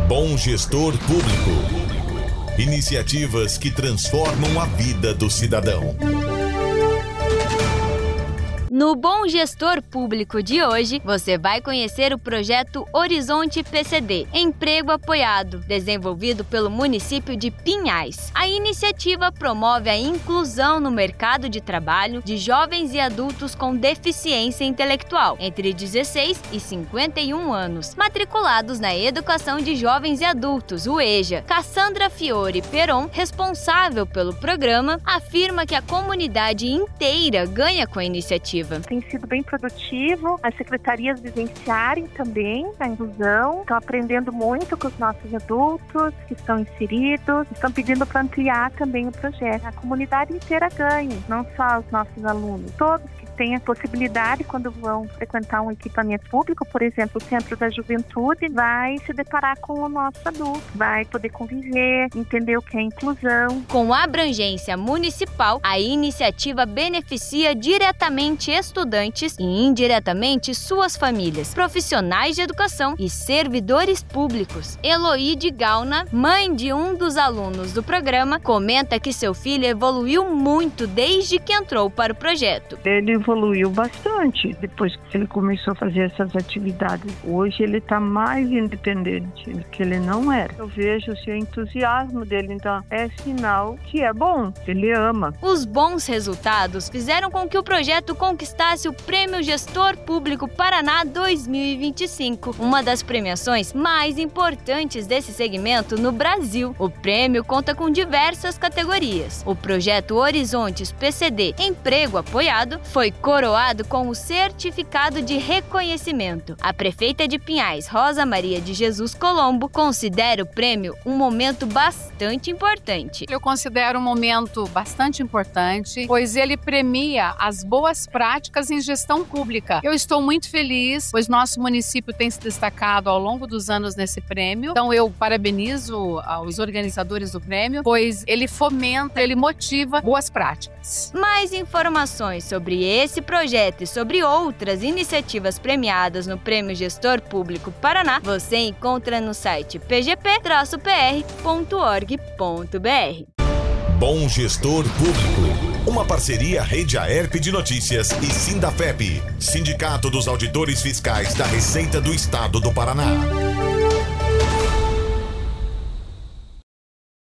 Bom Gestor Público. Iniciativas que transformam a vida do cidadão. No Bom Gestor Público de hoje, você vai conhecer o projeto Horizonte PCD, Emprego Apoiado, desenvolvido pelo município de Pinhais. A iniciativa promove a inclusão no mercado de trabalho de jovens e adultos com deficiência intelectual, entre 16 e 51 anos, matriculados na Educação de Jovens e Adultos, o EJA. Cassandra Fiore Peron, responsável pelo programa, afirma que a comunidade inteira ganha com a iniciativa. Tem sido bem produtivo, as secretarias vivenciarem também a inclusão, estão aprendendo muito com os nossos adultos que estão inseridos, estão pedindo para ampliar também o projeto. A comunidade inteira ganha, não só os nossos alunos, todos que têm a possibilidade, quando vão frequentar um equipamento público, por exemplo, o Centro da Juventude, vai se deparar com o nosso adulto, vai poder conviver, entender o que é inclusão. Com abrangência municipal, a iniciativa beneficia diretamente estudantes e indiretamente suas famílias, profissionais de educação e servidores públicos. Eloíde Gauna, mãe de um dos alunos do programa, comenta que seu filho evoluiu muito desde que entrou para o projeto. Ele evoluiu bastante depois que ele começou a fazer essas atividades. Hoje ele está mais independente do que ele não era. Eu vejo o entusiasmo dele, então é sinal que é bom, ele ama. Os bons resultados fizeram com que o projeto conquistasse o Prêmio Gestor Público Paraná 2025, uma das premiações mais importantes desse segmento no Brasil. O prêmio conta com diversas categorias. O projeto Horizontes PCD Emprego Apoiado foi coroado com o certificado de reconhecimento. A prefeita de Pinhais, Rosa Maria de Jesus Colombo, considera o prêmio um momento bastante importante. Eu considero um momento bastante importante, pois ele premia as boas práticas em gestão pública. Eu estou muito feliz, pois nosso município tem se destacado ao longo dos anos nesse prêmio. Então eu parabenizo aos organizadores do prêmio, pois ele fomenta, ele motiva boas práticas. Mais informações sobre esse projeto e sobre outras iniciativas premiadas no Prêmio Gestor Público Paraná, você encontra no site pgp-pr.org.br. Bom Gestor Público. Uma parceria Rede Aerp de Notícias e Sindafep, Sindicato dos Auditores Fiscais da Receita do Estado do Paraná.